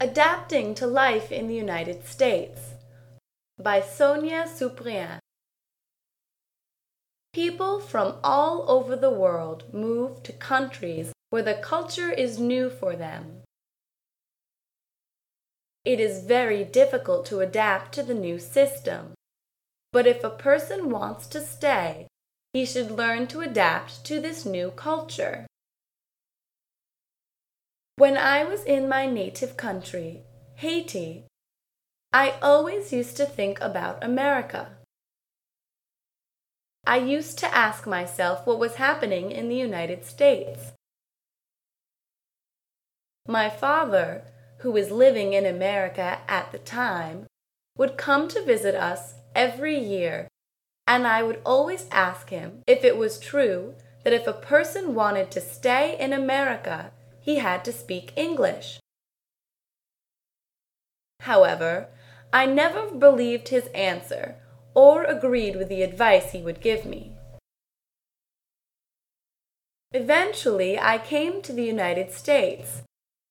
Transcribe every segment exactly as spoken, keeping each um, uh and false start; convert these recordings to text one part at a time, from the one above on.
Adapting to Life in the United States by Sonia Suprian. People from all over the world move to countries where the culture is new for them. It is very difficult to adapt to the new system, but if a person wants to stay, he should learn to adapt to this new culture. When I was in my native country, Haiti, I always used to think about America. I used to ask myself what was happening in the United States. My father, who was living in America at the time, would come to visit us every year, and I would always ask him if it was true that if a person wanted to stay in America, he had to speak English. However, I never believed his answer or agreed with the advice he would give me. Eventually, I came to the United States,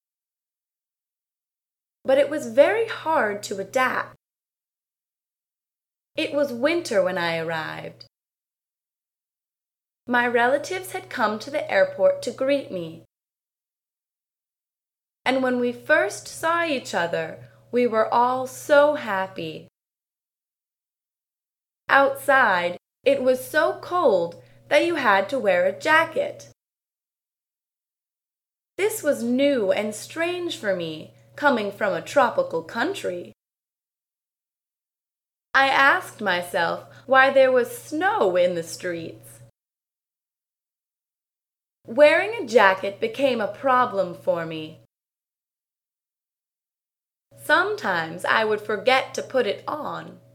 but it was very hard to adapt. It was winter when I arrived. My relatives had come to the airport to greet me, and when we first saw each other, we were all so happy. Outside, it was so cold that you had to wear a jacket. This was new and strange for me, coming from a tropical country. I asked myself why there was snow in the streets. Wearing a jacket became a problem for me. Sometimes I would forget to put it on,